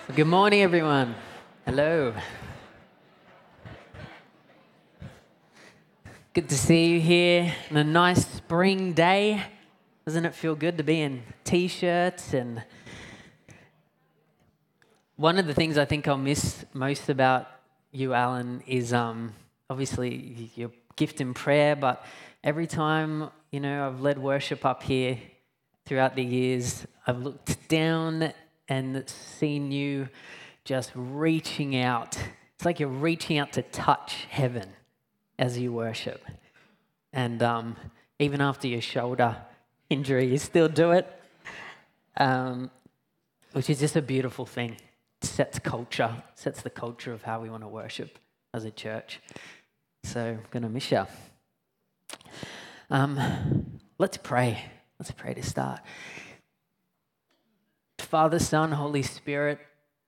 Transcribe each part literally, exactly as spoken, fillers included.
Good morning, everyone. Hello. Good to see you here on a nice spring day. Doesn't it feel good to be in t-shirts? And one of the things I think I'll miss most about you, Alan, is um, obviously your gift in prayer. But every time, you know, I've led worship up here throughout the years, I've looked down and seen you just reaching out. It's like you're reaching out to touch heaven as you worship. And um, even after your shoulder injury, you still do it, um, which is just a beautiful thing. It sets culture, sets the culture of how we want to worship as a church. So I'm going to miss you. Um, let's pray. Let's pray to start. Father, Son, Holy Spirit,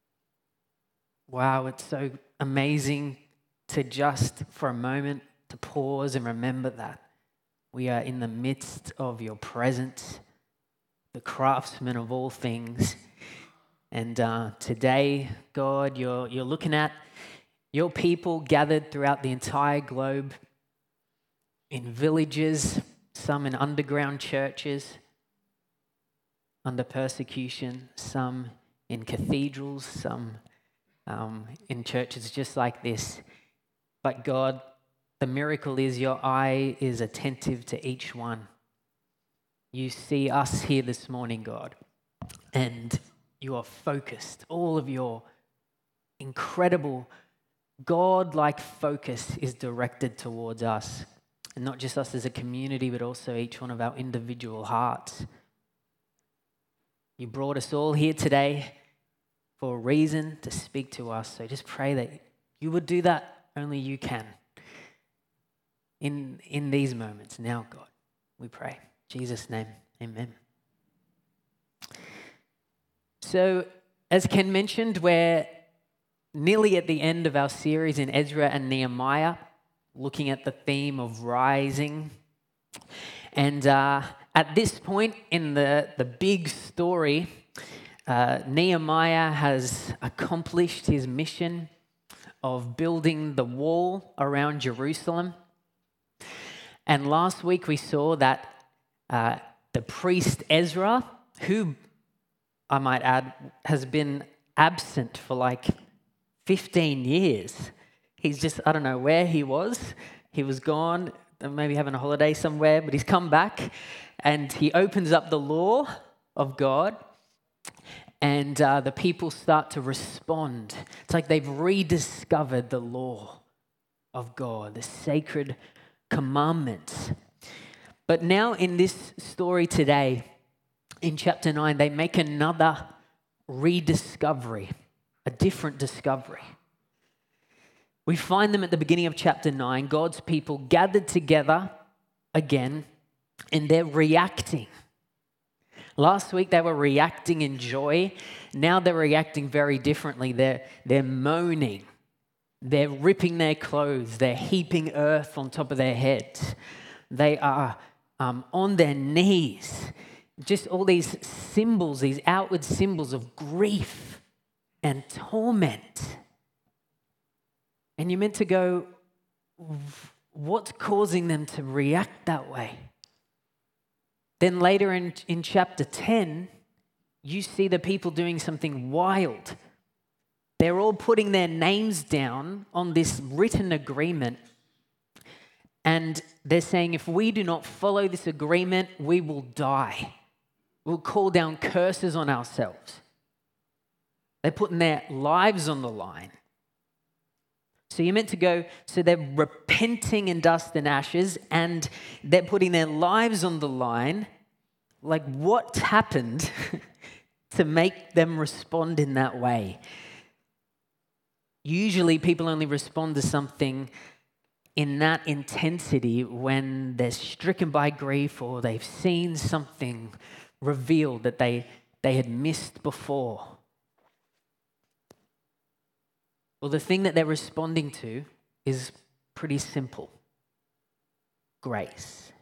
wow, it's so amazing to just for a moment to pause and remember that we are in the midst of your presence, the craftsman of all things. And uh, today, God, you're, you're looking at your people gathered throughout the entire globe in villages, some in underground churches under persecution, some in cathedrals, some um, in churches just like this. But God, the miracle is your eye is attentive to each one. You see us here this morning, God, and you are focused. All of your incredible God-like focus is directed towards us. And not just us as a community, but also each one of our individual hearts. You brought us all here today for a reason to speak to us. So just pray that you would do that only you can. In, in these moments now, God, we pray. In Jesus' name, amen. So, as Ken mentioned, we're nearly at the end of our series in Ezra and Nehemiah, looking at the theme of rising. And uh, at this point in the, the big story, uh, Nehemiah has accomplished his mission of building the wall around Jerusalem. And last week we saw that uh, the priest Ezra, who I might add has been absent for like fifteen years. He's just, I don't know where he was. He was gone, maybe having a holiday somewhere, but he's come back and he opens up the law of God and uh, the people start to respond. It's like they've rediscovered the law of God, the sacred commandments. But now in this story today, in chapter nine, they make another rediscovery, a different discovery. We find them at the beginning of chapter nine, God's people gathered together again, and they're reacting. Last week they were reacting in joy. Now they're reacting very differently. They're, they're moaning. They're ripping their clothes. They're heaping earth on top of their heads. They are um, on their knees. Just all these symbols, these outward symbols of grief and torment. And you're meant to go, what's causing them to react that way? Then later in, in chapter ten, you see the people doing something wild. They're all putting their names down on this written agreement. And they're saying, if we do not follow this agreement, we will die. We'll call down curses on ourselves. They're putting their lives on the line. So you're meant to go, so they're repenting in dust and ashes, and they're putting their lives on the line. Like, what's happened to make them respond in that way? Usually people only respond to something in that intensity when they're stricken by grief or they've seen something revealed that they, they had missed before. Well, the thing that they're responding to is pretty simple. Grace.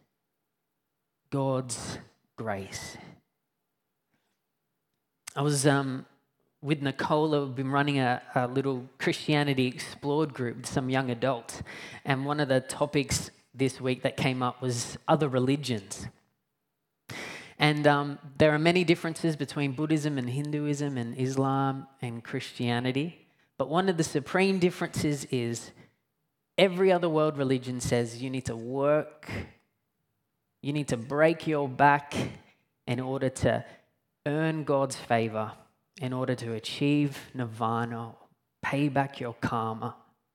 God's grace. I was um, with Nicola, we've been running a, a little Christianity Explored group with some young adults. And one of the topics this week that came up was other religions. And um, there are many differences between Buddhism and Hinduism and Islam and Christianity. But one of the supreme differences is every other world religion says you need to work, you need to break your back in order to earn God's favor, in order to achieve nirvana, pay back your karma.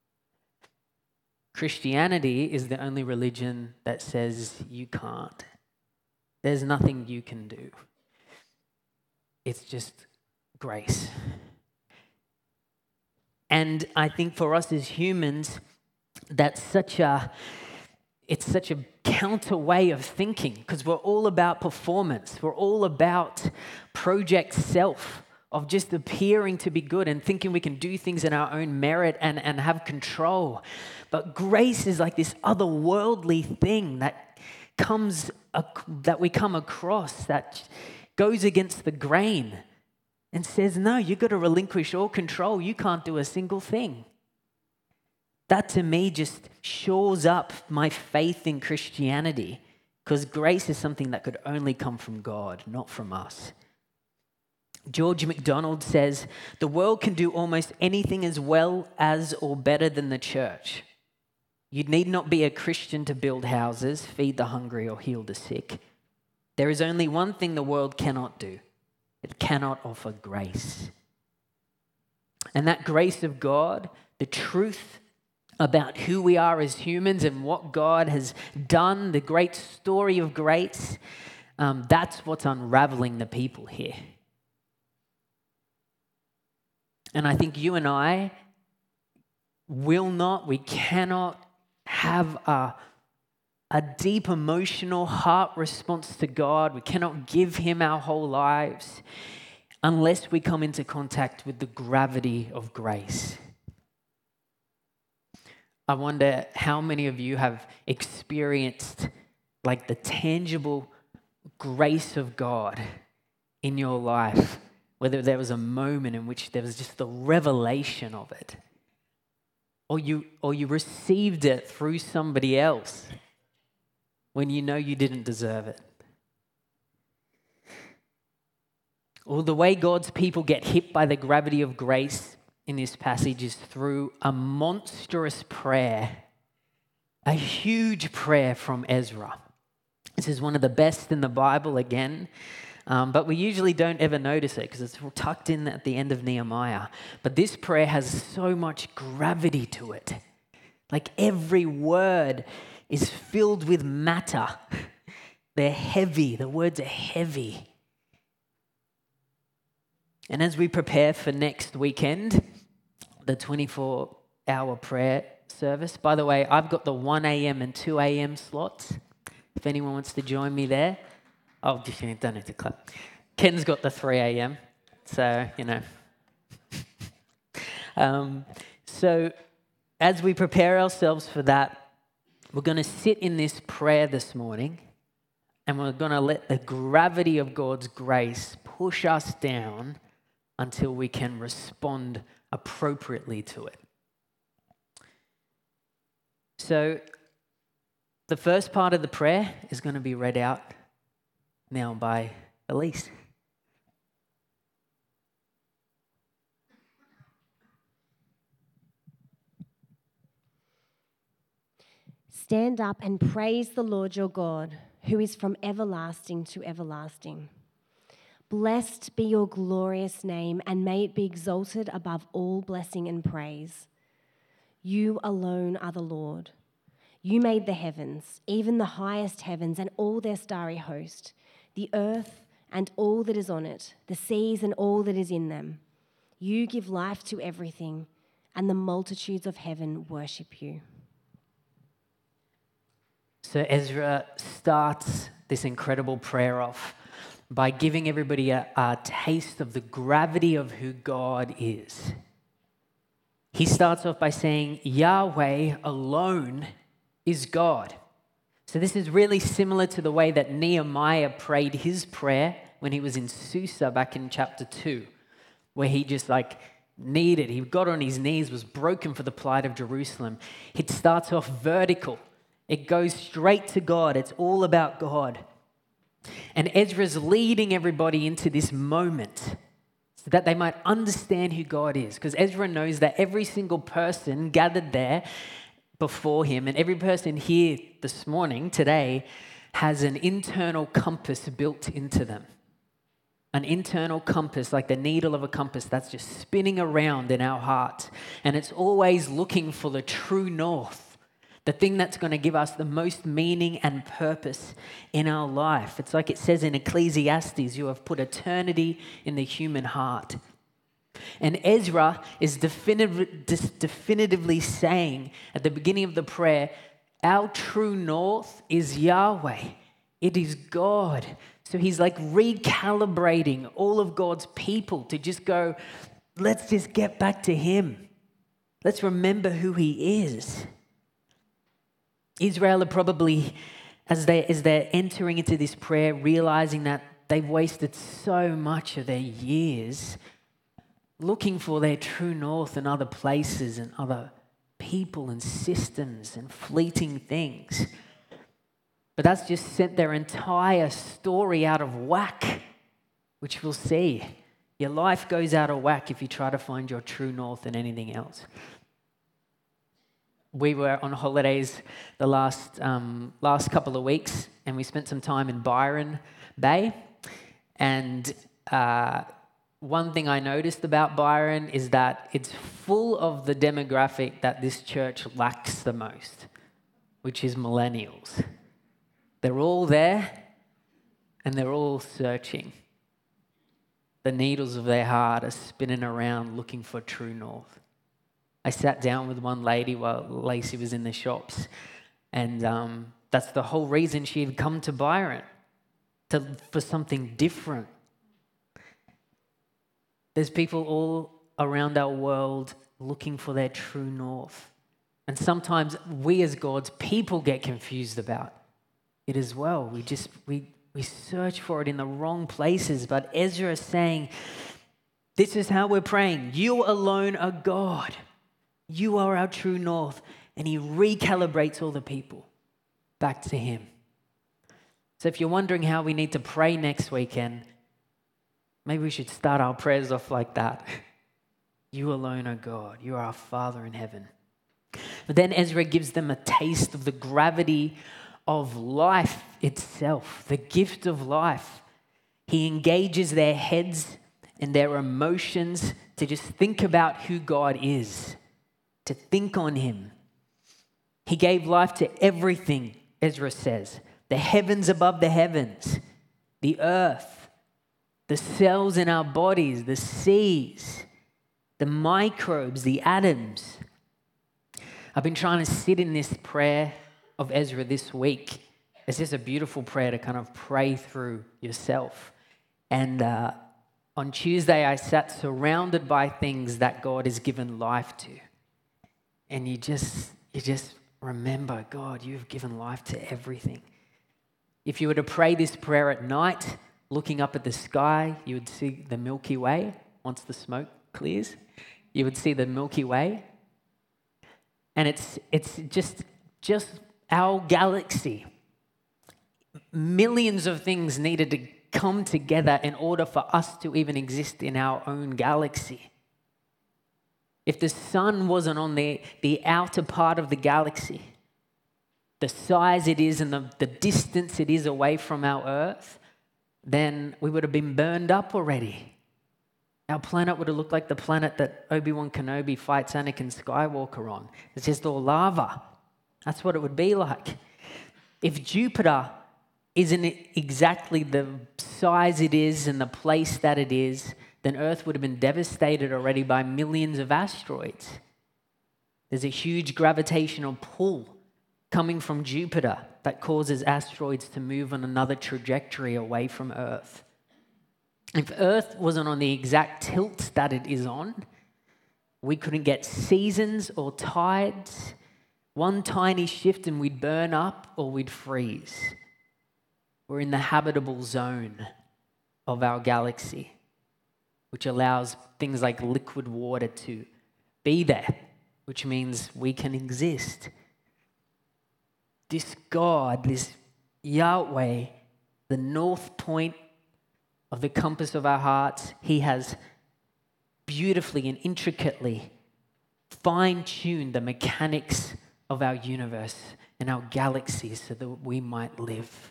Christianity is the only religion that says you can't. There's nothing you can do. It's just grace. And I think for us as humans, that's such a, it's such a counter way of thinking, because we're all about performance. We're all about project self, of just appearing to be good and thinking we can do things in our own merit and, and have control. But grace is like this otherworldly thing that comes, that we come across that goes against the grain and says, no, you've got to relinquish all control. You can't do a single thing. That to me just shores up my faith in Christianity, because grace is something that could only come from God, not from us. George MacDonald says, the world can do almost anything as well as or better than the church. You need not be a Christian to build houses, feed the hungry, or heal the sick. There is only one thing the world cannot do. It cannot offer grace. And that grace of God, the truth about who we are as humans and what God has done, the great story of grace, um, that's what's unraveling the people here. And I think you and I will not, we cannot have a, a deep emotional heart response to God. We cannot give him our whole lives unless we come into contact with the gravity of grace. I wonder how many of you have experienced like the tangible grace of God in your life. Whether there was a moment in which there was just the revelation of it, or you or you received it through somebody else when you know you didn't deserve it. Or the way God's people get hit by the gravity of grace in this passage is through a monstrous prayer, a huge prayer from Ezra. This is one of the best in the Bible again. Um, but we usually don't ever notice it because it's tucked in at the end of Nehemiah. But this prayer has so much gravity to it. Like every word is filled with matter. They're heavy. The words are heavy. And as we prepare for next weekend, the twenty-four hour prayer service, by the way, I've got the one a.m. and two a.m. slots. If anyone wants to join me there. Oh, you don't need to clap. Ken's got the three a.m. So, you know. um, so as we prepare ourselves for that, we're going to sit in this prayer this morning, and we're going to let the gravity of God's grace push us down until we can respond appropriately to it. So the first part of the prayer is going to be read out now by Elise. Stand up and praise the Lord your God, who is from everlasting to everlasting. Blessed be your glorious name, and may it be exalted above all blessing and praise. You alone are the Lord. You made the heavens, even the highest heavens and all their starry host, the earth and all that is on it, the seas and all that is in them. You give life to everything, and the multitudes of heaven worship you. So Ezra starts this incredible prayer off by giving everybody a, a taste of the gravity of who God is. He starts off by saying, Yahweh alone is God. So this is really similar to the way that Nehemiah prayed his prayer when he was in Susa back in chapter two. where he just like needed, he got on his knees, was broken for the plight of Jerusalem. It starts off vertical. It goes straight to God. It's all about God. And Ezra's leading everybody into this moment so that they might understand who God is. Because Ezra knows that every single person gathered there before him and every person here this morning, today, has an internal compass built into them. An internal compass, like the needle of a compass that's just spinning around in our heart. And it's always looking for the true north, the thing that's going to give us the most meaning and purpose in our life. It's like it says in Ecclesiastes, you have put eternity in the human heart. And Ezra is definitive, definitively saying at the beginning of the prayer, our true north is Yahweh. It is God. So he's like recalibrating all of God's people to just go, let's just get back to him. Let's remember who he is. Israel are probably, as, they, as they're entering into this prayer, realizing that they've wasted so much of their years looking for their true north in other places and other people and systems and fleeting things. But that's just sent their entire story out of whack, which we'll see. Your life goes out of whack if you try to find your true north in anything else. We were on holidays the last um, last couple of weeks, and we spent some time in Byron Bay. And uh, one thing I noticed about Byron is that it's full of the demographic that this church lacks the most, which is millennials. They're all there, and they're all searching. The needles of their heart are spinning around looking for true north. I sat down with one lady while Lacey was in the shops, and um, that's the whole reason she had come to Byron, to, for something different. There's people all around our world looking for their true north. And sometimes we as God's people get confused about it as well. We just, we, we search for it in the wrong places. But Ezra is saying, this is how we're praying. You alone are God. You are our true north. And he recalibrates all the people back to him. So if you're wondering how we need to pray next weekend, maybe we should start our prayers off like that. You alone are God. You are our Father in heaven. But then Ezra gives them a taste of the gravity of life itself, the gift of life. He engages their heads and their emotions to just think about who God is, to think on him. He gave life to everything, Ezra says. The heavens above the heavens, the earth, the cells in our bodies, the seas, the microbes, the atoms. I've been trying to sit in this prayer of Ezra this week. It's just a beautiful prayer to kind of pray through yourself. And uh, on Tuesday, I sat surrounded by things that God has given life to. And you just, you just remember, God, you've given life to everything. If you were to pray this prayer at night, looking up at the sky, you would see the Milky Way. Once the smoke clears, you would see the Milky Way. And it's it's just just our galaxy. Millions of things needed to come together in order for us to even exist in our own galaxy. If the sun wasn't on the, the outer part of the galaxy, the size it is and the, the distance it is away from our Earth, then we would have been burned up already. Our planet would have looked like the planet that Obi-Wan Kenobi fights Anakin Skywalker on. It's just all lava. That's what it would be like. If Jupiter isn't exactly the size it is and the place that it is, then Earth would have been devastated already by millions of asteroids. There's a huge gravitational pull coming from Jupiter that causes asteroids to move on another trajectory away from Earth. If Earth wasn't on the exact tilt that it is on, we couldn't get seasons or tides. One tiny shift and we'd burn up or we'd freeze. We're in the habitable zone of our galaxy. which allows things like liquid water to be there, which means we can exist. This God, this Yahweh, the north point of the compass of our hearts, he has beautifully and intricately fine-tuned the mechanics of our universe and our galaxies so that we might live.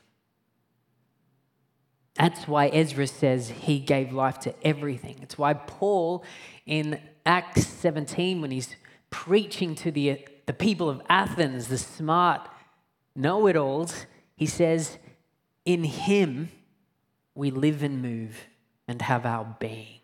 That's why Ezra says he gave life to everything. It's why Paul in Acts seventeen, when he's preaching to the, the people of Athens, the smart know-it-alls, he says, in him we live and move and have our being.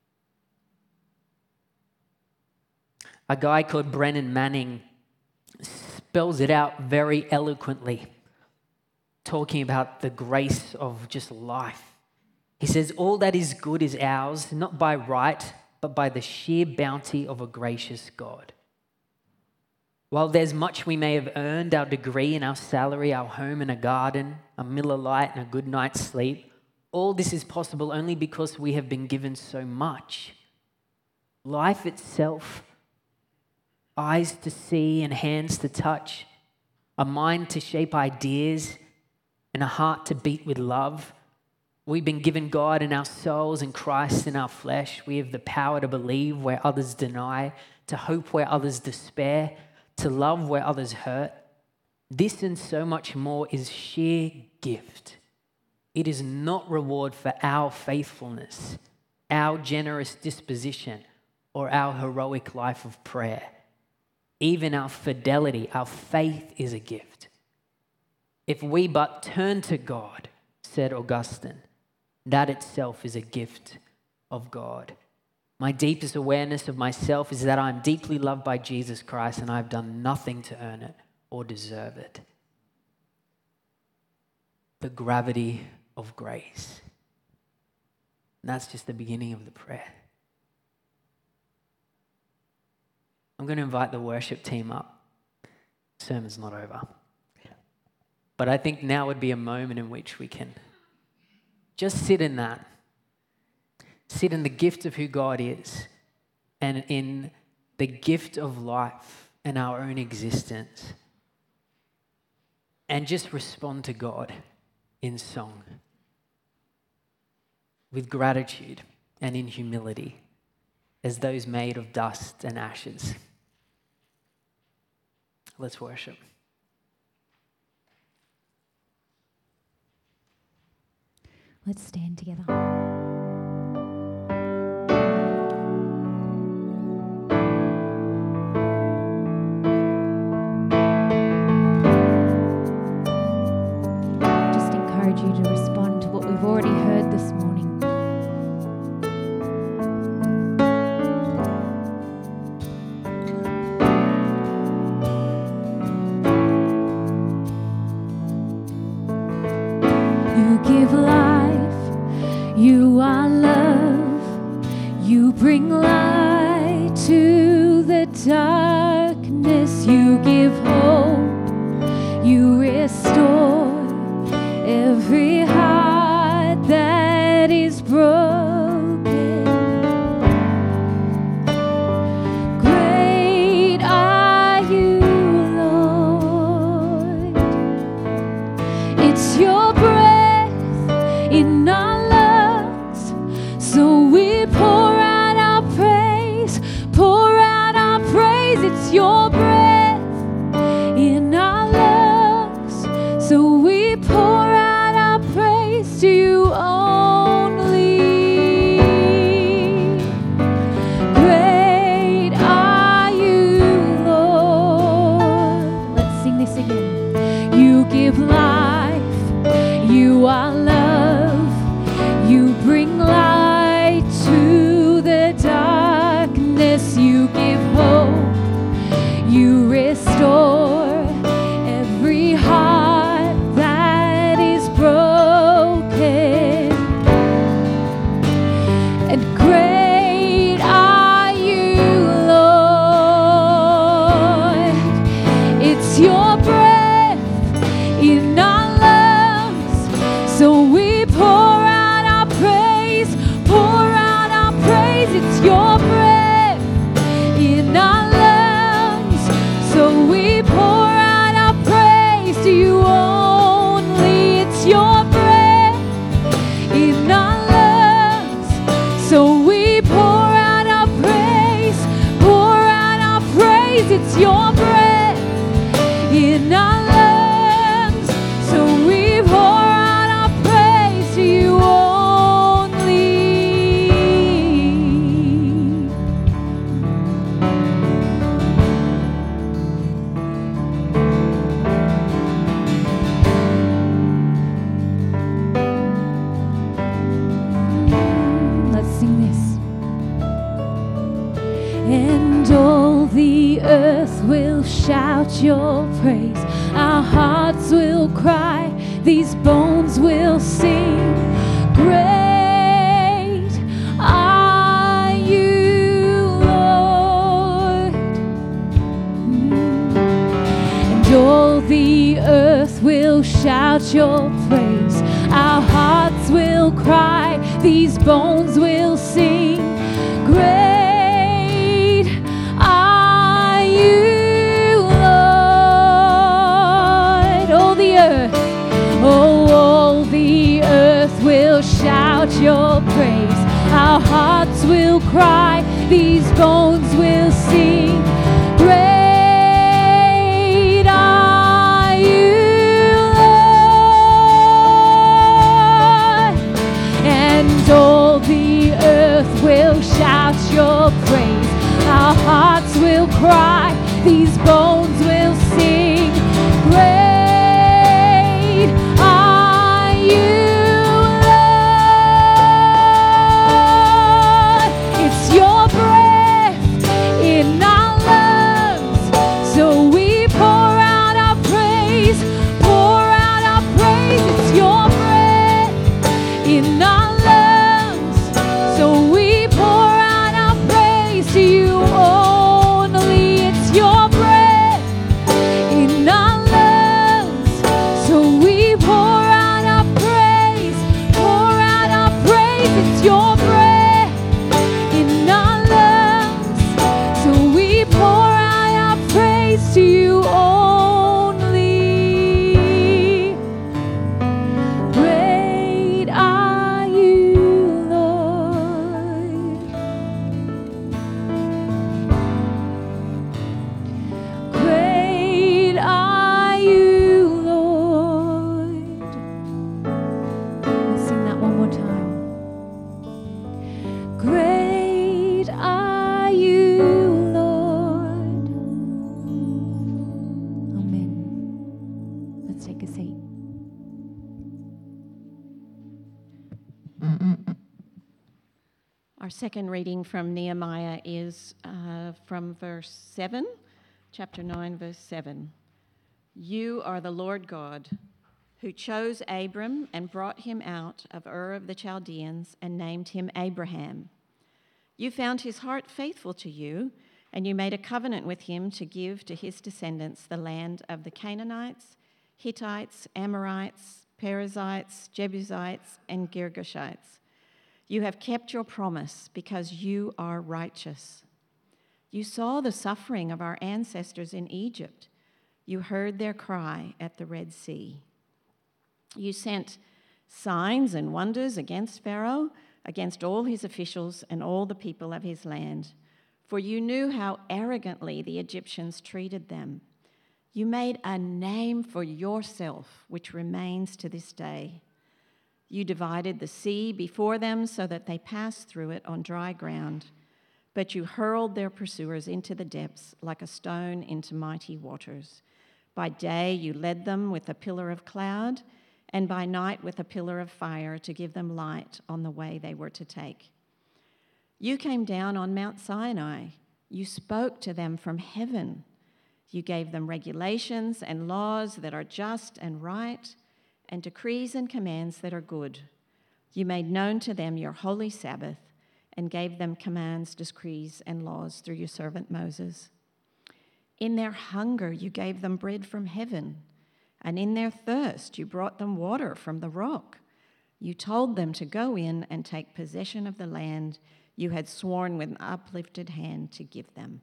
A guy called Brennan Manning spells it out very eloquently, talking about the grace of just life. He says, all that is good is ours, not by right, but by the sheer bounty of a gracious God. While there's much we may have earned, our degree and our salary, our home and a garden, a Miller Lite and a good night's sleep, all this is possible only because we have been given so much. Life itself, eyes to see and hands to touch, a mind to shape ideas and a heart to beat with love. We've been given God in our souls and Christ in our flesh. We have the power to believe where others deny, to hope where others despair, to love where others hurt. This and so much more is sheer gift. It is not reward for our faithfulness, our generous disposition, or our heroic life of prayer. Even our fidelity, our faith is a gift. If we but turn to God, said Augustine, that itself is a gift of God. My deepest awareness of myself is that I'm deeply loved by Jesus Christ and I've done nothing to earn it or deserve it. The gravity of grace. And that's just the beginning of the prayer. I'm going to invite the worship team up. Sermon's not over. But I think now would be a moment in which we can just sit in that. Sit in the gift of who God is and in the gift of life and our own existence. And just respond to God in song, with gratitude and in humility, as those made of dust and ashes. Let's worship. Let's stand together. Just encourage you to respond to what we've already heard this morning. You give life, you are love, you bring light to the darkness, you give hope, you restore every heart that is broken. Great are you, Lord. It's your breath in our lungs, so we pour out our praise, pour out our praise. It's your breath in our lungs, so we pour out our praise to you only. Great are you, Lord. Let's sing this again. You give life, you are love, you bring light to the darkness, you give hope, you restore every heart that is broken. And great are you, Lord. It's your breath in our lungs, so we pour out our praise, pour out our praise. your breath in our lungs. So we pour out our praise to you only. Let's sing this. And all the earth will shout your praise. Our hearts will cry. These bones will sing. Great are you, Lord. Mm. And all the earth will shout your praise. Our hearts will cry. These bones will sing. Great are you, Lord. All the earth, oh, all the earth will shout your praise. Our hearts will cry. These bones will sing. Great are you, Lord. And all the earth will shout your praise. Our hearts will cry. These bones will sing. Great are you, Lord. It's your breath in our lungs. So we pour out our praise. Pour out our praise. It's your breath in our lungs. So we pour out our praise to you only. It's your breath in our lungs. So we pour out our praise. Pour out our praise. It's your breath in our lungs. So we pour out our praise to you only. Great are you, Lord. Great are you, Lord. Let's sing that one more time. Great are you, Lord. Amen. Let's take a seat. Our second reading from Nehemiah is uh, from verse seven, chapter nine, verse seven. You are the Lord God, who chose Abram and brought him out of Ur of the Chaldeans and named him Abraham. You found his heart faithful to you, and you made a covenant with him to give to his descendants the land of the Canaanites, Hittites, Amorites, Perizzites, Jebusites, and Girgashites. You have kept your promise because you are righteous. You saw the suffering of our ancestors in Egypt. You heard their cry at the Red Sea. You sent signs and wonders against Pharaoh, against all his officials and all the people of his land, for you knew how arrogantly the Egyptians treated them. You made a name for yourself, which remains to this day. You divided the sea before them so that they passed through it on dry ground, but you hurled their pursuers into the depths like a stone into mighty waters. By day you led them with a pillar of cloud, and by night with a pillar of fire to give them light on the way they were to take. You came down on Mount Sinai. You spoke to them from heaven. You gave them regulations and laws that are just and right, and decrees and commands that are good. You made known to them your holy Sabbath and gave them commands, decrees, and laws through your servant Moses. In their hunger you gave them bread from heaven, and in their thirst you brought them water from the rock. You told them to go in and take possession of the land you had sworn with an uplifted hand to give them.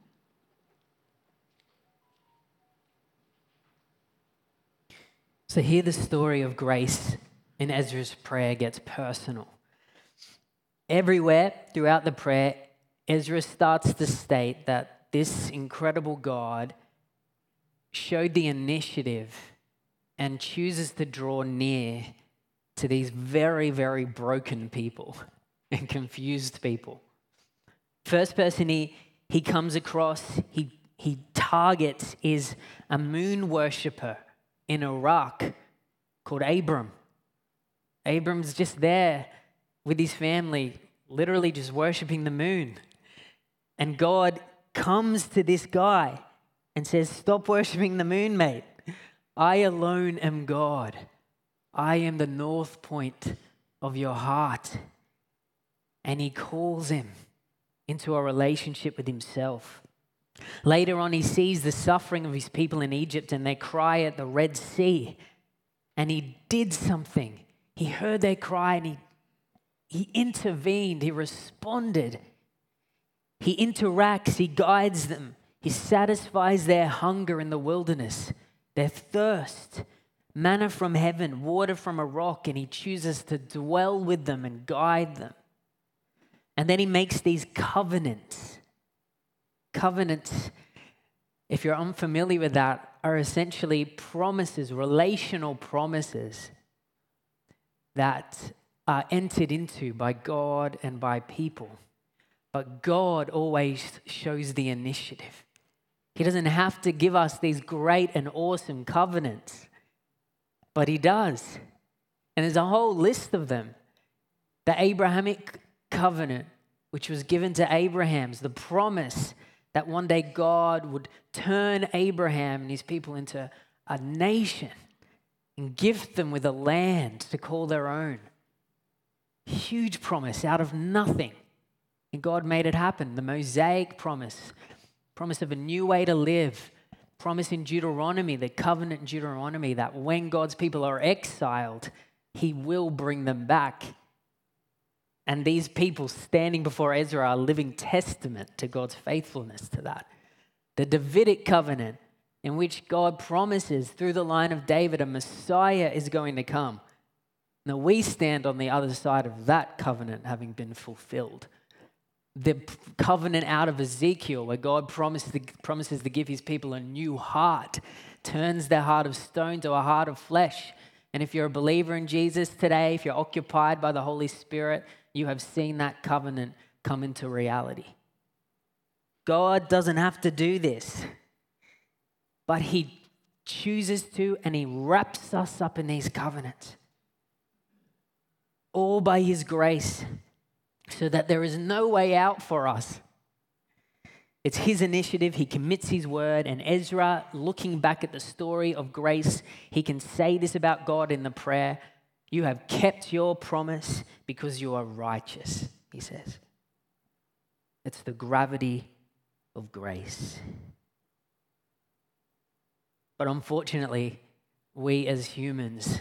So here the story of grace in Ezra's prayer gets personal. Everywhere throughout the prayer, Ezra starts to state that this incredible God showed the initiative and chooses to draw near to these very, very broken people and confused people. First person he, he comes across, he, he targets is a moon worshipper in Iraq called Abram. Abram's just there with his family, literally just worshiping the moon. And God comes to this guy and says, stop worshiping the moon, mate. I alone am God. I am the north point of your heart. And he calls him into a relationship with himself. Later on, he sees the suffering of his people in Egypt and their cry at the Red Sea. And he did something. He heard their cry and he, he intervened. He responded. He interacts. He guides them. He satisfies their hunger in the wilderness, their thirst, manna from heaven, water from a rock, and he chooses to dwell with them and guide them. And then he makes these covenants. Covenants, if you're unfamiliar with that, are essentially promises, relational promises that are entered into by God and by people. But God always shows the initiative. He doesn't have to give us these great and awesome covenants, but he does. And there's a whole list of them. The Abrahamic covenant, which was given to Abraham's, the promise that one day God would turn Abraham and his people into a nation and gift them with a land to call their own. Huge promise out of nothing. And God made it happen. The Mosaic promise, promise of a new way to live, promise in Deuteronomy, the covenant in Deuteronomy, that when God's people are exiled, he will bring them back. And these people standing before Ezra are a living testament to God's faithfulness to that. The Davidic covenant, in which God promises through the line of David a Messiah is going to come. Now we stand on the other side of that covenant having been fulfilled. The covenant out of Ezekiel, where God promises to, promises to give his people a new heart, turns their heart of stone to a heart of flesh. And if you're a believer in Jesus today, if you're occupied by the Holy Spirit, you have seen that covenant come into reality. God doesn't have to do this, but he chooses to, and he wraps us up in these covenants, all by his grace, so that there is no way out for us. It's his initiative. He commits his word. And Ezra, looking back at the story of grace, he can say this about God in the prayer: you have kept your promise because you are righteous, he says. It's the gravity of grace. But unfortunately, we as humans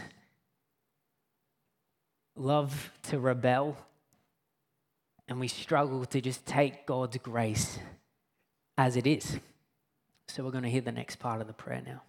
love to rebel. And we struggle to just take God's grace as it is. So we're going to hear the next part of the prayer now.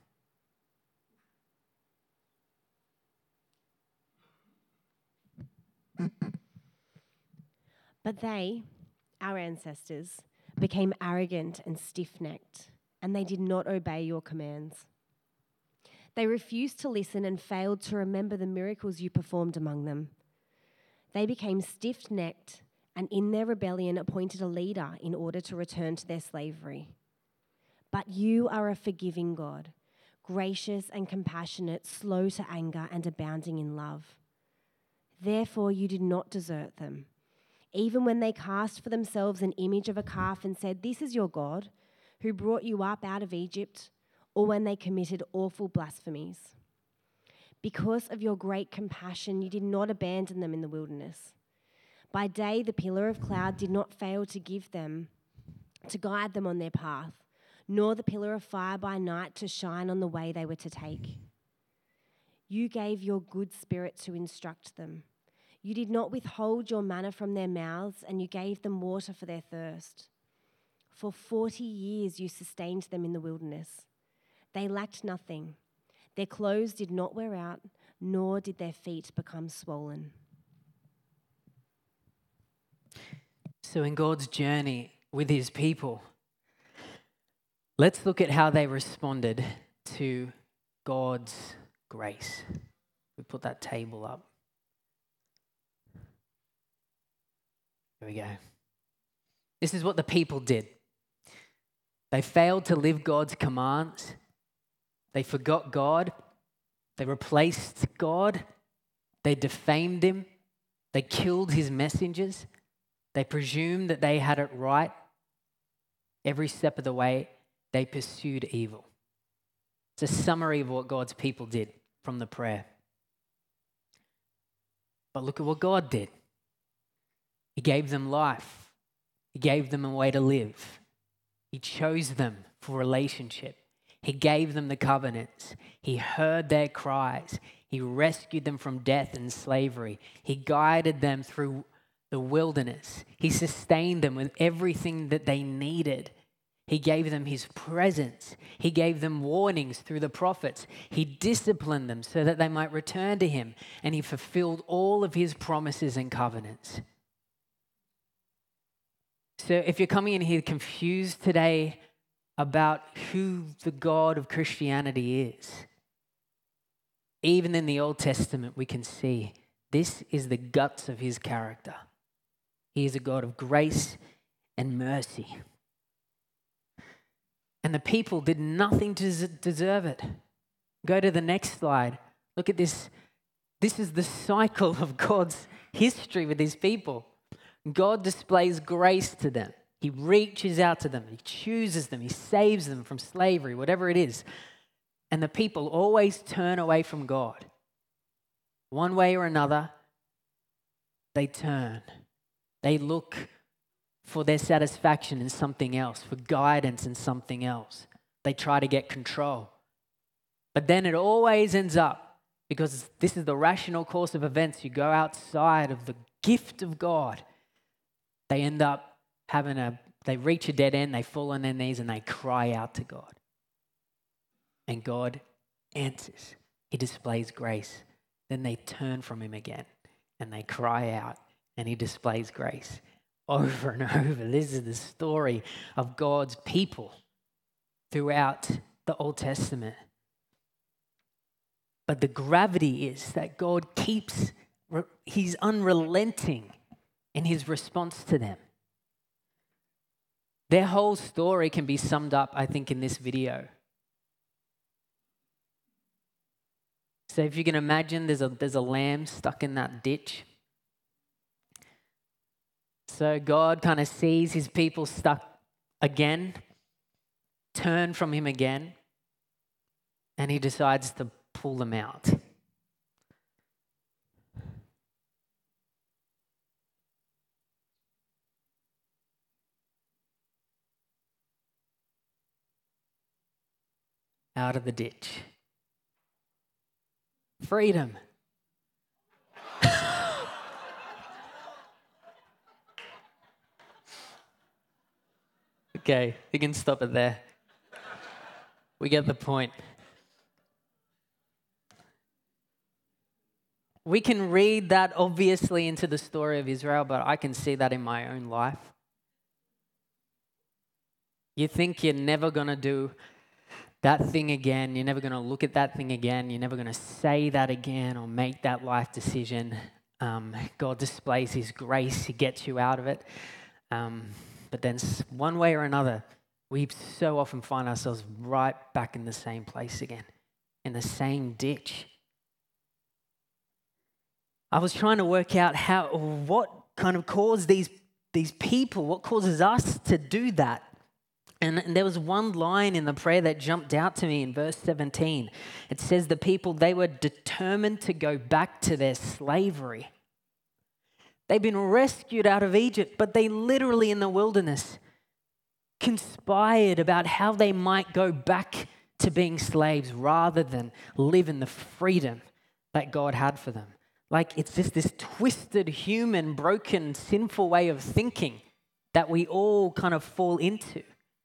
But they, our ancestors, became arrogant and stiff-necked, and they did not obey your commands. They refused to listen and failed to remember the miracles you performed among them. They became stiff-necked and in their rebellion appointed a leader in order to return to their slavery. But you are a forgiving God, gracious and compassionate, slow to anger and abounding in love. Therefore you did not desert them, even when they cast for themselves an image of a calf and said, "This is your God, who brought you up out of Egypt," or when they committed awful blasphemies. Because of your great compassion, you did not abandon them in the wilderness. By day, the pillar of cloud did not fail to give them, to guide them on their path, nor the pillar of fire by night to shine on the way they were to take. You gave your good spirit to instruct them. You did not withhold your manna from their mouths, and you gave them water for their thirst. For forty years you sustained them in the wilderness. They lacked nothing. Their clothes did not wear out, nor did their feet become swollen. So in God's journey with his people, let's look at how they responded to God's grace. We put that table up. There we go. This is what the people did. They failed to live God's commands. They forgot God. They replaced God. They defamed him. They killed his messengers. They presumed that they had it right. Every step of the way, they pursued evil. It's a summary of what God's people did from the prayer. But look at what God did. He gave them life. He gave them a way to live. He chose them for relationship. He gave them the covenants. He heard their cries. He rescued them from death and slavery. He guided them through the wilderness. He sustained them with everything that they needed. He gave them his presence. He gave them warnings through the prophets. He disciplined them so that they might return to him. And he fulfilled all of his promises and covenants. So if you're coming in here confused today about who the God of Christianity is, even in the Old Testament, we can see this is the guts of his character. He is a God of grace and mercy. And the people did nothing to deserve it. Go to the next slide. Look at this. This is the cycle of God's history with his people. God displays grace to them. He reaches out to them. He chooses them. He saves them from slavery, whatever it is. And the people always turn away from God. One way or another, they turn. They look for their satisfaction in something else, for guidance in something else. They try to get control. But then it always ends up, because this is the rational course of events, you go outside of the gift of God, they end up having a, they reach a dead end, they fall on their knees and they cry out to God. And God answers. He displays grace. Then they turn from him again and they cry out and he displays grace over and over. This is the story of God's people throughout the Old Testament. But the gravity is that God keeps, he's unrelenting in his response to them. Their whole story can be summed up, I think, in this video. So if you can imagine there's a, there's a lamb stuck in that ditch. So God kind of sees his people stuck again, turn from him again, and he decides to pull them out. Out of the ditch. Freedom. Okay, you can stop it there. We get the point. We can read that obviously into the story of Israel, but I can see that in my own life. You think you're never going to do that thing again, you're never going to look at that thing again, you're never going to say that again or make that life decision. Um, God displays his grace, he gets you out of it. Um, but then one way or another, we so often find ourselves right back in the same place again, in the same ditch. I was trying to work out how, what kind of caused these, these people, what causes us to do that. And, and there was one line in the prayer that jumped out to me in verse seventeen. It says the people, they were determined to go back to their slavery. They've been rescued out of Egypt, but they literally in the wilderness conspired about how they might go back to being slaves rather than live in the freedom that God had for them. Like it's just this twisted, human, broken, sinful way of thinking that we all kind of fall into.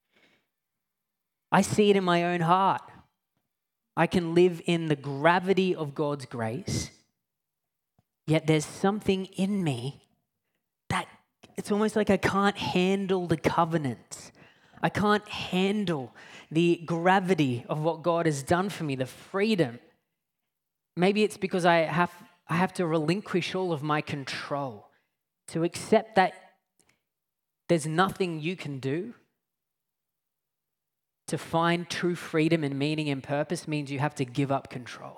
I see it in my own heart. I can live in the gravity of God's grace, yet there's something in me that it's almost like I can't handle the covenants. I can't handle the gravity of what God has done for me, the freedom. Maybe it's because I have, I have to relinquish all of my control, to accept that there's nothing you can do. To find true freedom and meaning and purpose means you have to give up control.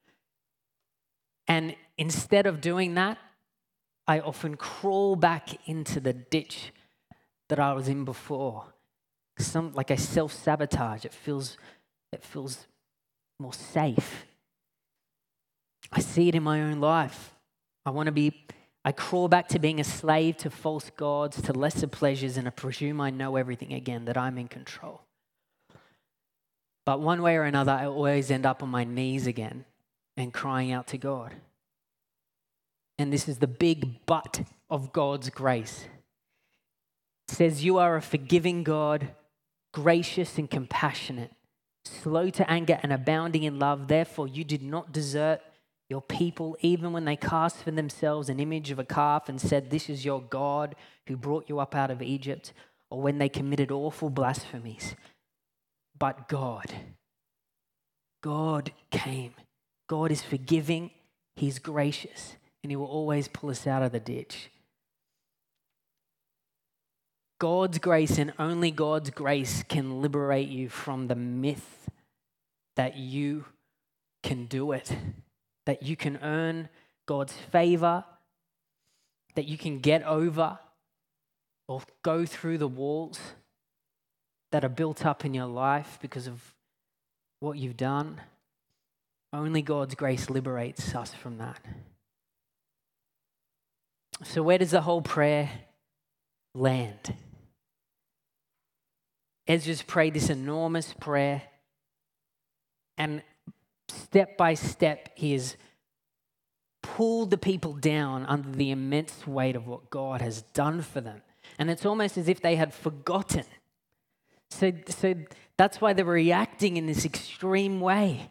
And instead of doing that, I often crawl back into the ditch that I was in before. Some, like I self-sabotage. It feels, it feels more safe. I see it in my own life. I want to be, I crawl back to being a slave to false gods, to lesser pleasures, and I presume I know everything again, that I'm in control. But one way or another, I always end up on my knees again and crying out to God. And this is the big but of God's grace. It says, you are a forgiving God, gracious and compassionate, slow to anger and abounding in love. Therefore, you did not desert your people, even when they cast for themselves an image of a calf and said, this is your God who brought you up out of Egypt, or when they committed awful blasphemies. But God, God came. God is forgiving, he's gracious, and he will always pull us out of the ditch. God's grace and only God's grace can liberate you from the myth that you can do it, that you can earn God's favor, that you can get over or go through the walls that are built up in your life because of what you've done. Only God's grace liberates us from that. So where does the whole prayer land? Ezra's prayed this enormous prayer, and step by step he has pulled the people down under the immense weight of what God has done for them. And it's almost as if they had forgotten. So, so that's why they're reacting in this extreme way.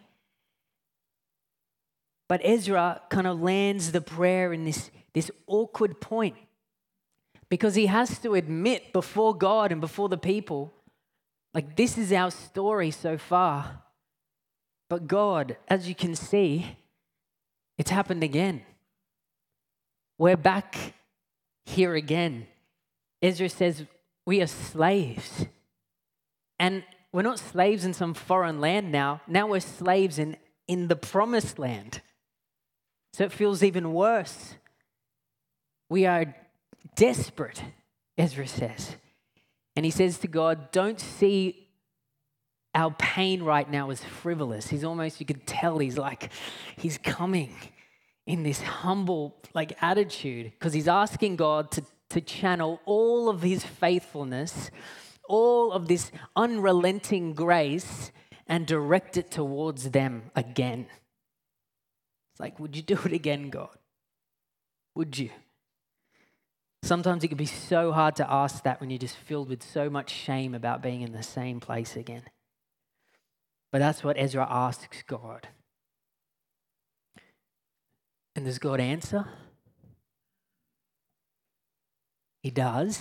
But Ezra kind of lands the prayer in this, this awkward point, because he has to admit before God and before the people, like, this is our story so far. But God, as you can see, it's happened again. We're back here again. Ezra says we are slaves. And we're not slaves in some foreign land now. Now we're slaves in, in the promised land. So it feels even worse. We are desperate, Ezra says. And he says to God, don't see our pain right now as frivolous. He's almost, you could tell he's like, he's coming in this humble like attitude, because he's asking God to, to channel all of his faithfulness, all of this unrelenting grace, and direct it towards them again. It's like, would you do it again, God? Would you? Sometimes it can be so hard to ask that when you're just filled with so much shame about being in the same place again. But that's what Ezra asks God. And does God answer? He does.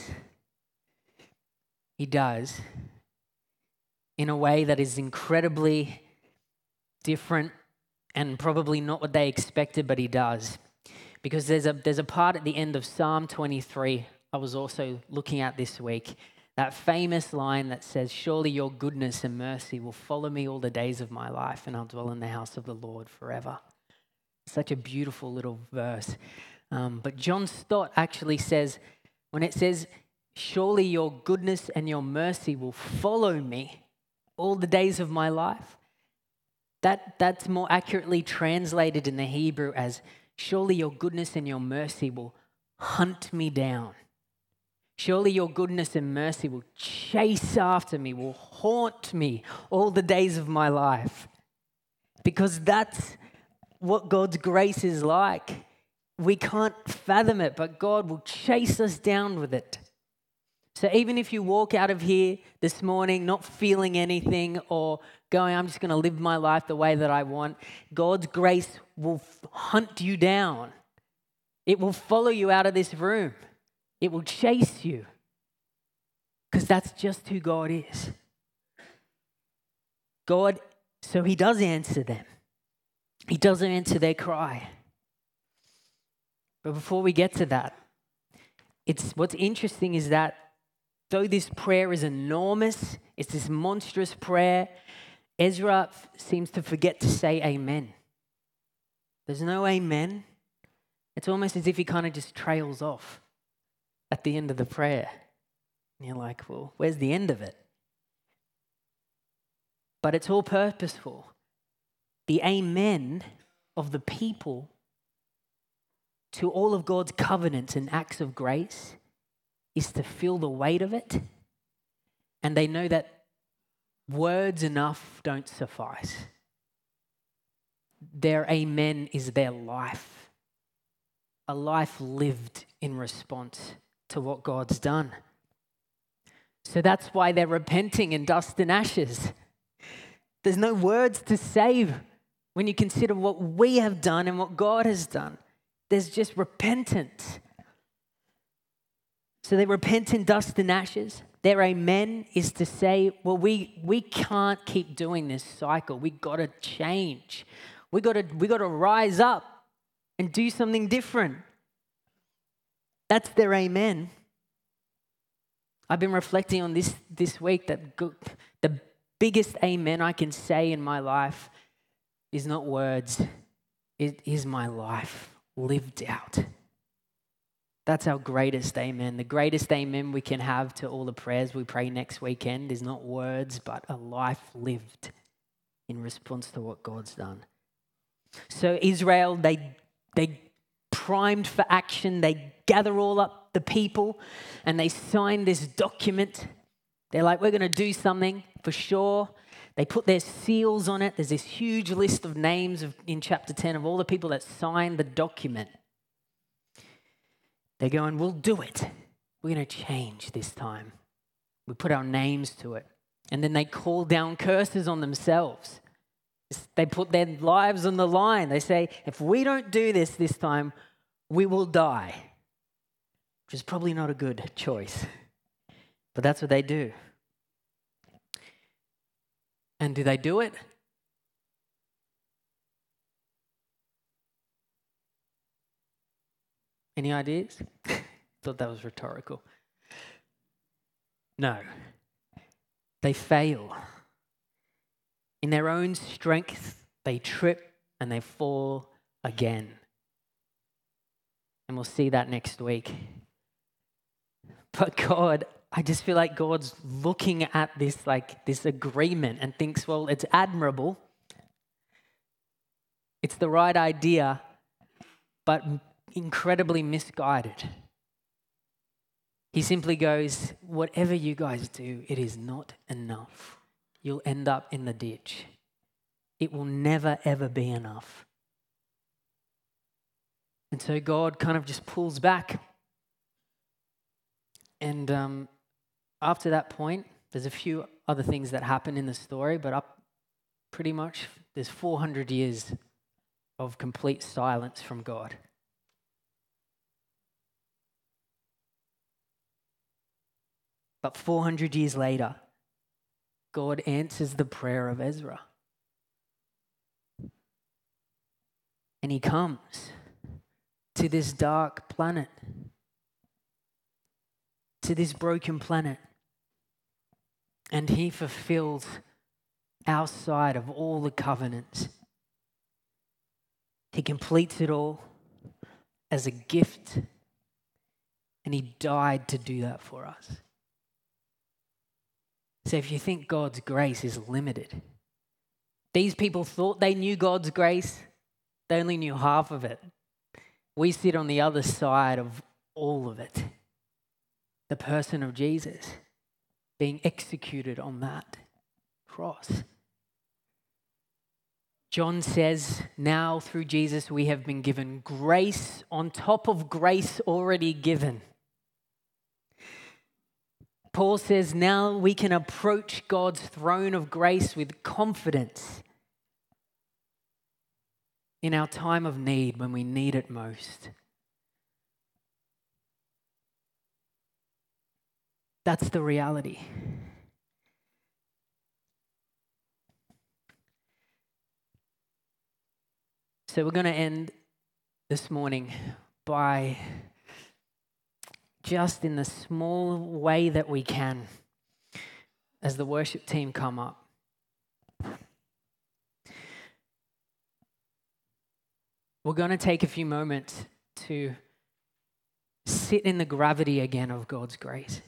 He does. In a way that is incredibly different and probably not what they expected, but he does. Because there's a there's a part at the end of Psalm twenty-three I was also looking at this week. That famous line that says, surely your goodness and mercy will follow me all the days of my life, and I'll dwell in the house of the Lord forever. Such a beautiful little verse. Um, but John Stott actually says, when it says, surely your goodness and your mercy will follow me all the days of my life, that, that's more accurately translated in the Hebrew as, surely your goodness and your mercy will hunt me down. Surely your goodness and mercy will chase after me, will haunt me all the days of my life. Because that's what God's grace is like. We can't fathom it, but God will chase us down with it. So even if you walk out of here this morning not feeling anything or going, I'm just going to live my life the way that I want, God's grace will hunt you down. It will follow you out of this room. It will chase you. Because that's just who God is. God, so he does answer them. He does answer their cry. But before we get to that, it's what's interesting is that though this prayer is enormous, it's this monstrous prayer, Ezra f- seems to forget to say amen. There's no amen. It's almost as if he kind of just trails off at the end of the prayer. And you're like, well, where's the end of it? But it's all purposeful. The amen of the people to all of God's covenants and acts of grace is to feel the weight of it. And they know that words enough don't suffice. Their amen is their life. A life lived in response to what God's done. So that's why they're repenting in dust and ashes. There's no words to say when you consider what we have done and what God has done. There's just repentance. So they repent in dust and ashes. Their amen is to say, well, we we can't keep doing this cycle. We got to change. We got to we got to rise up and do something different. That's their amen. I've been reflecting on this this week that go- the biggest amen I can say in my life is not words. It is my life lived out. That's our greatest amen. The greatest amen we can have to all the prayers we pray next weekend is not words, but a life lived in response to what God's done. So Israel, they they primed for action. They gather all up the people and they sign this document. They're like, we're going to do something for sure. They put their seals on it. There's this huge list of names of, in chapter ten of all the people that signed the document. They're going, we'll do it. We're going to change this time. We put our names to it. And then they call down curses on themselves. They put their lives on the line. They say, if we don't do this this time, we will die. Which is probably not a good choice. But that's what they do. And do they do it? Any ideas? Thought that was rhetorical. No. They fail. In their own strength, they trip and they fall again. And we'll see that next week. But God, I just feel like God's looking at this like this agreement and thinks, well, it's admirable. It's the right idea, but incredibly misguided. He simply goes, whatever you guys do, it is not enough. You'll end up in the ditch. It will never, ever be enough. And so God kind of just pulls back. And um, after that point, there's a few other things that happen in the story, but up pretty much there's four hundred years of complete silence from God. But four hundred years later, God answers the prayer of Ezra. And he comes to this dark planet, to this broken planet, and he fulfills our side of all the covenants. He completes it all as a gift, and he died to do that for us. So if you think God's grace is limited, these people thought they knew God's grace, they only knew half of it. We sit on the other side of all of it. The person of Jesus being executed on that cross. John says, now through Jesus we have been given grace on top of grace already given. Paul says, now we can approach God's throne of grace with confidence in our time of need when we need it most. That's the reality. So we're going to end this morning by just in the small way that we can, as the worship team come up, we're going to take a few moments to sit in the gravity again of God's grace.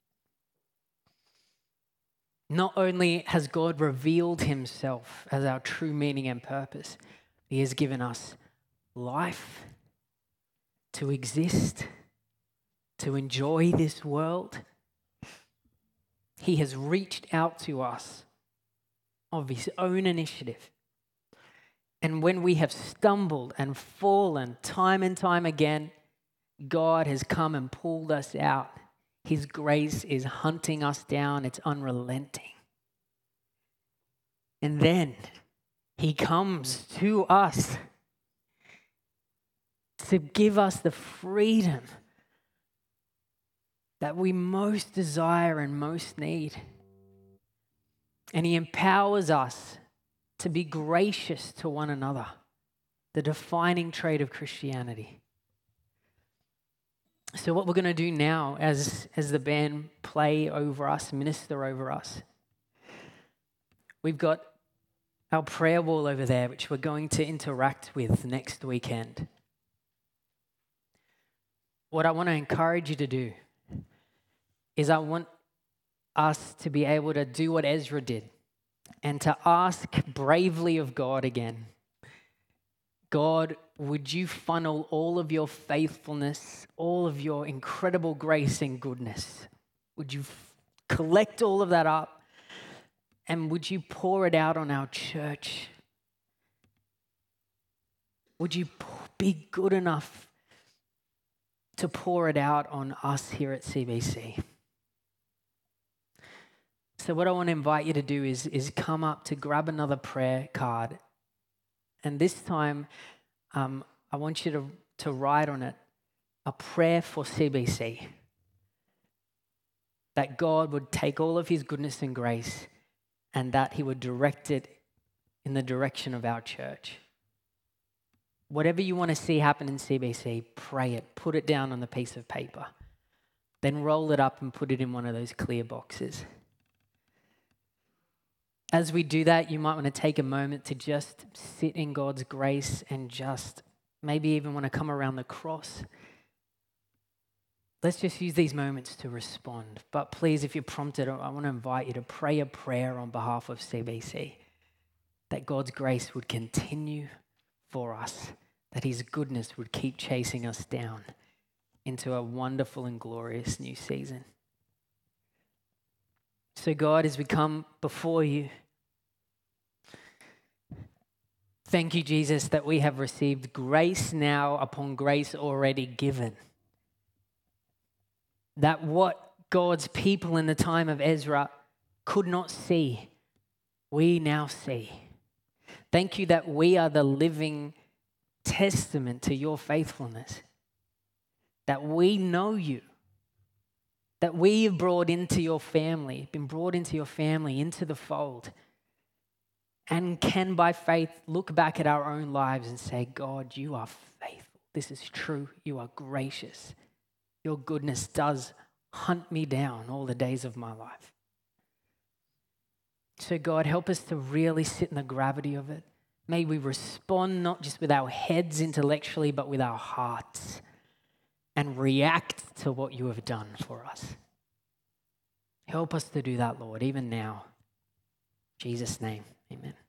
Not only has God revealed himself as our true meaning and purpose, he has given us life to exist, to enjoy this world. He has reached out to us of his own initiative. And when we have stumbled and fallen time and time again, God has come and pulled us out. His grace is hunting us down. It's unrelenting. And then he comes to us to give us the freedom that we most desire and most need. And he empowers us to be gracious to one another, the defining trait of Christianity. So what we're going to do now as, as the band play over us, minister over us, we've got our prayer wall over there, which we're going to interact with next weekend. What I want to encourage you to do is I want us to be able to do what Ezra did and to ask bravely of God again, God, would you funnel all of your faithfulness, all of your incredible grace and goodness? Would you f- collect all of that up? And would you pour it out on our church? Would you be good enough to pour it out on us here at C B C? So what I want to invite you to do is, is come up to grab another prayer card. And this time, um, I want you to, to write on it a prayer for C B C. That God would take all of his goodness and grace and that he would direct it in the direction of our church. Whatever you want to see happen in C B C, pray it. Put it down on a piece of paper. Then roll it up and put it in one of those clear boxes. As we do that, you might want to take a moment to just sit in God's grace and just maybe even want to come around the cross. Let's just use these moments to respond. But please, if you're prompted, I want to invite you to pray a prayer on behalf of C B C, that God's grace would continue for us, that his goodness would keep chasing us down into a wonderful and glorious new season. So God, as we come before you, thank you, Jesus, that we have received grace now upon grace already given. That what God's people in the time of Ezra could not see, we now see. Thank you that we are the living testament to your faithfulness. That we know you. That we have brought into your family, been brought into your family, into the fold. And can by faith look back at our own lives and say, God, you are faithful. This is true. You are gracious. Your goodness does hunt me down all the days of my life. So God, help us to really sit in the gravity of it. May we respond not just with our heads intellectually, but with our hearts and react to what you have done for us. Help us to do that, Lord, even now. In Jesus' name, amen.